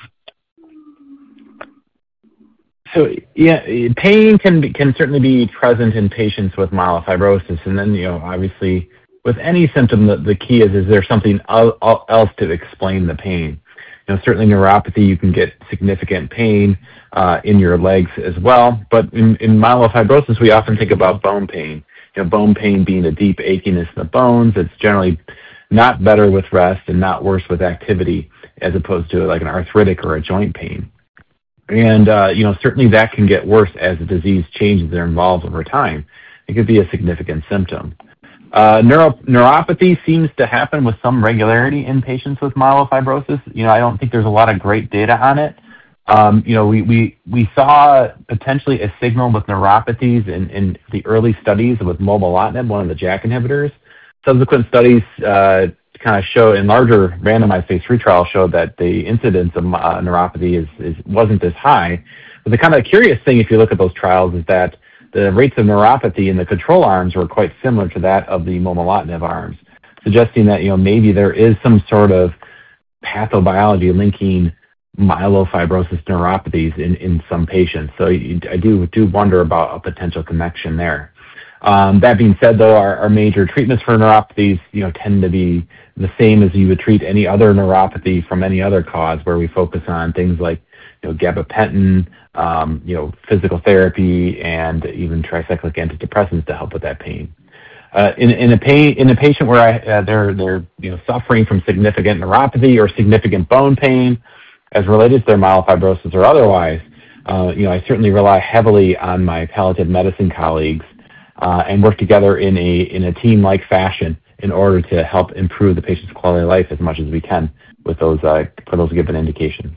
So yeah, pain can be, can certainly be present in patients with myelofibrosis, and then you know obviously with any symptom, the, the key is is there something else to explain the pain? You know, certainly neuropathy, you can get significant pain uh, in your legs as well, but in, in myelofibrosis, we often think about bone pain. You know, bone pain being a deep achiness in the bones. It's generally not better with rest and not worse with activity, as opposed to like an arthritic or a joint pain. And uh, you know, certainly that can get worse as the disease changes or involves over time. It could be a significant symptom. Uh, neuro, neuropathy seems to happen with some regularity in patients with myelofibrosis. You know, I don't think there's a lot of great data on it. Um, you know, we, we, we saw potentially a signal with neuropathies in, in the early studies with momelotinib, one of the JAK inhibitors. Subsequent studies uh, kind of show, in larger randomized phase three trials, showed that the incidence of uh, neuropathy is, is, wasn't as high. But the kind of curious thing, if you look at those trials, is that the rates of neuropathy in the control arms were quite similar to that of the momelotinib arms, suggesting that, you know, maybe there is some sort of pathobiology linking myelofibrosis neuropathies in, in some patients. So you, I do do wonder about a potential connection there. Um, that being said, though, our, our major treatments for neuropathies, you know, tend to be the same as you would treat any other neuropathy from any other cause, where we focus on things like, you know, gabapentin, um, you know, physical therapy, and even tricyclic antidepressants to help with that pain. Uh, in, in a pain in a patient where I, uh, they're they're you know suffering from significant neuropathy or significant bone pain, as related to their myelofibrosis or otherwise, uh, you know, I certainly rely heavily on my palliative medicine colleagues uh, and work together in a in a team-like fashion in order to help improve the patient's quality of life as much as we can with those uh, for those given indications.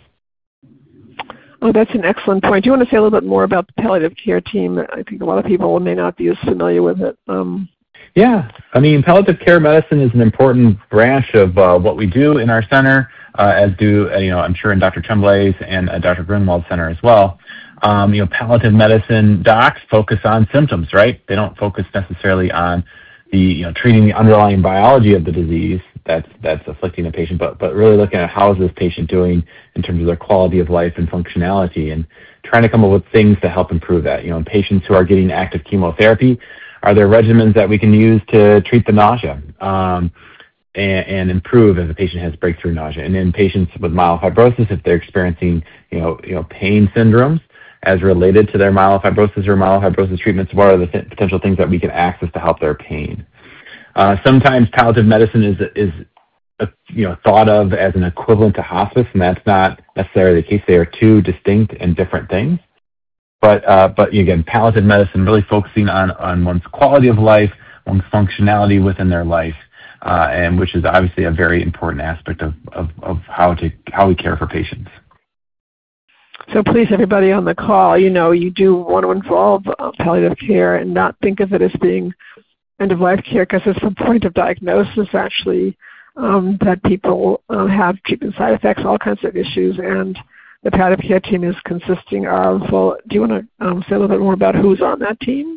Oh, that's an excellent point. Do you want to say a little bit more about the palliative care team? I think a lot of people may not be as familiar with it. Um, Yeah, I mean, palliative care medicine is an important branch of uh, what we do in our center. uh, as do, uh, you know, I'm sure in Doctor Tremblay's and uh, Doctor Grunwald Center as well. Um, you know, palliative medicine docs focus on symptoms, right? They don't focus necessarily on the, you know, treating the underlying biology of the disease that's that's afflicting a patient, but but really looking at how is this patient doing in terms of their quality of life and functionality, and trying to come up with things to help improve that. You know, in patients who are getting active chemotherapy, are there regimens that we can use to treat the nausea um, and, and improve if the patient has breakthrough nausea? And in patients with myelofibrosis, if they're experiencing, you know, you know, pain syndromes as related to their myelofibrosis or myelofibrosis treatments, what are the th- potential things that we can access to help their pain? Uh, sometimes palliative medicine is is uh, you know thought of as an equivalent to hospice, and that's not necessarily the case. They are two distinct and different things. But uh, but again, palliative medicine really focusing on on one's quality of life, one's functionality within their life, uh, and which is obviously a very important aspect of, of, of how to how we care for patients. So please, everybody on the call, you know, you do want to involve uh, palliative care and not think of it as being end-of-life care, because it's the point of diagnosis, actually, um, that people uh, have treatment side effects, all kinds of issues, and the palliative care team is consisting of, well, do you want to um, say a little bit more about who's on that team?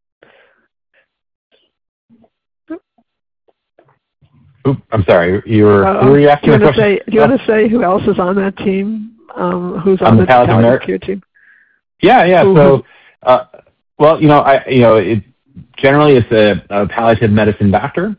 Oop, I'm sorry, you were, uh, who were you asking? Do you want to say, do you want to say who else is on that team? Um, who's on, on the, the palliative, palliative care team? Yeah, yeah. Ooh. So, uh, well, you know, I, you know, it, generally it's a, a palliative medicine doctor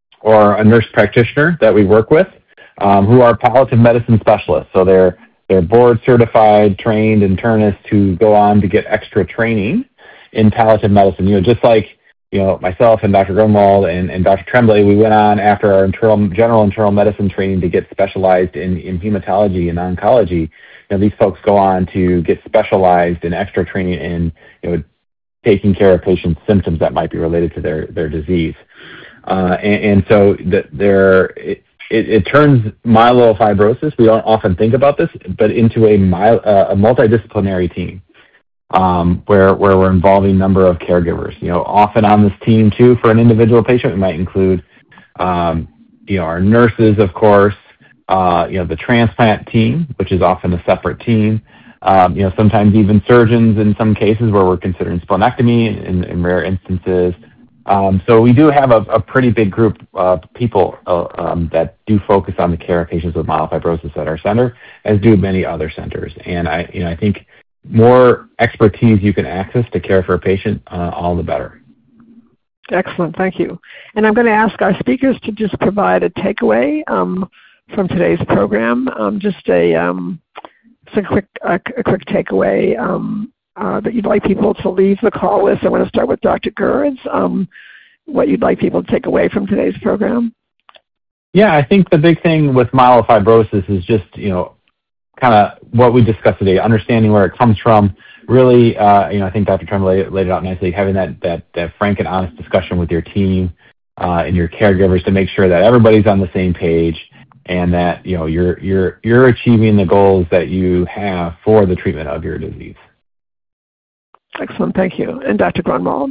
or a nurse practitioner that we work with, um, who are palliative medicine specialists. So they're they're board certified, trained internists who go on to get extra training in palliative medicine. You know, just like, you know, myself and Doctor Grunwald and, and Doctor Tremblay, we went on after our internal, general internal medicine training to get specialized in, in hematology and oncology. You know, these folks go on to get specialized in extra training in, you know, taking care of patients' symptoms that might be related to their, their disease. Uh, and, and so the, there, it, it, it turns myelofibrosis, we don't often think about this, but into a, my, uh, a multidisciplinary team. Um, where where we're involving a number of caregivers. You know, often on this team too, for an individual patient, we might include, um, you know, our nurses, of course. Uh, you know, the transplant team, which is often a separate team. Um, you know, sometimes even surgeons in some cases where we're considering splenectomy in, in rare instances. Um, so we do have a, a pretty big group of people uh, um, that do focus on the care of patients with myelofibrosis at our center, as do many other centers. And I, you know, I think more expertise you can access to care for a patient, uh, all the better. Excellent, thank you. And I'm going to ask our speakers to just provide a takeaway um, from today's program, um, just a, um, just a quick, a, a quick takeaway um, uh, that you'd like people to leave the call with. I want to start with Doctor Gerds. Um, what you'd like people to take away from today's program? Yeah, I think the big thing with myelofibrosis is just, you know, kind of what we discussed today, understanding where it comes from. Really, uh, you know, I think Doctor Tremblay laid it out nicely, having that, that, that frank and honest discussion with your team uh, and your caregivers to make sure that everybody's on the same page and that, you know, you're, you're, you're achieving the goals that you have for the treatment of your disease. Excellent, thank you. And Doctor Grunwald?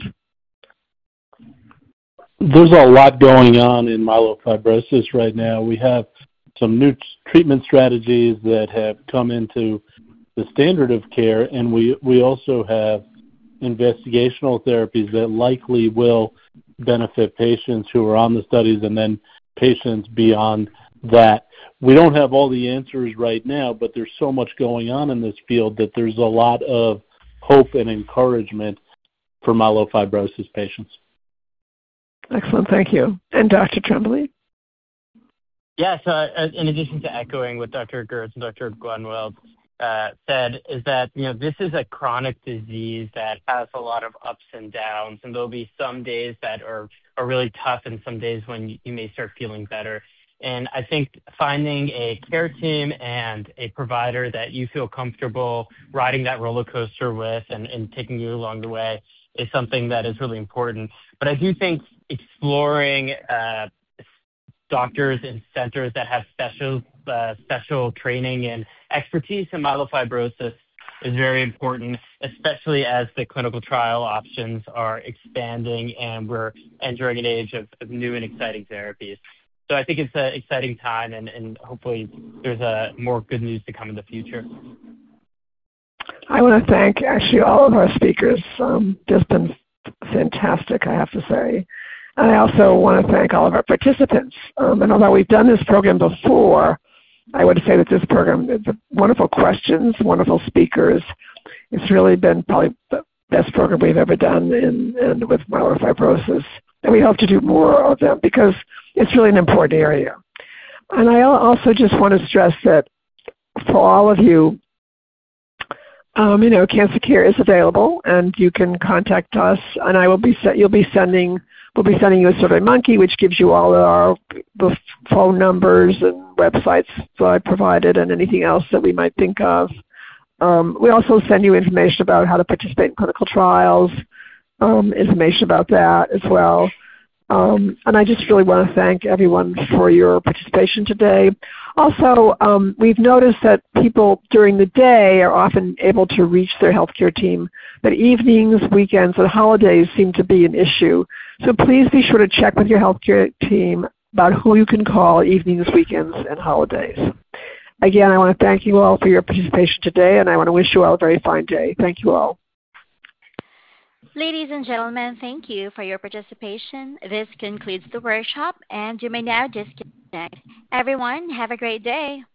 There's a lot going on in myelofibrosis right now. We have some new treatment strategies that have come into the standard of care, and we, we also have investigational therapies that likely will benefit patients who are on the studies and then patients beyond that. We don't have all the answers right now, but there's so much going on in this field that there's a lot of hope and encouragement for myelofibrosis patients. Excellent, thank you. And Doctor Tremblay? Yeah, so uh, in addition to echoing what Doctor Gertz and Doctor Grunwald uh, said, is that, you know, this is a chronic disease that has a lot of ups and downs, and there'll be some days that are, are really tough and some days when you, you may start feeling better. And I think finding a care team and a provider that you feel comfortable riding that roller coaster with and, and taking you along the way is something that is really important. But I do think exploring uh, doctors and centers that have special uh, special training and expertise in myelofibrosis is very important, especially as the clinical trial options are expanding and we're entering an age of, of new and exciting therapies. So I think it's an exciting time, and, and hopefully there's a more good news to come in the future. I want to thank actually all of our speakers. Um, just been fantastic, I have to say. And I also want to thank all of our participants. Um, and although we've done this program before, I would say that this program is wonderful questions, wonderful speakers. It's really been probably the best program we've ever done in, in with myelofibrosis. And we hope to do more of them because it's really an important area. And I also just want to stress that for all of you, um, you know, Cancer Care is available, and you can contact us. And I will be you'll be sending we'll be sending you a SurveyMonkey, which gives you all of our the phone numbers and websites that I provided, and anything else that we might think of. Um, we also send you information about how to participate in clinical trials, um, information about that as well. Um, and I just really want to thank everyone for your participation today. Also, um, we've noticed that people during the day are often able to reach their healthcare team, but evenings, weekends, and holidays seem to be an issue. So please be sure to check with your healthcare team about who you can call evenings, weekends, and holidays. Again, I want to thank you all for your participation today, and I want to wish you all a very fine day. Thank you all. Ladies and gentlemen, thank you for your participation. This concludes the workshop, and you may now disconnect. Everyone, have a great day.